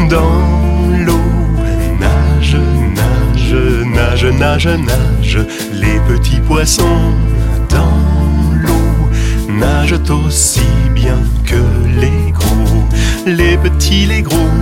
Dans l'eau, nage, nage, nage, nage, nage, les petits poissons. Dans l'eau, nagent aussi bien que les gros, les petits, les gros.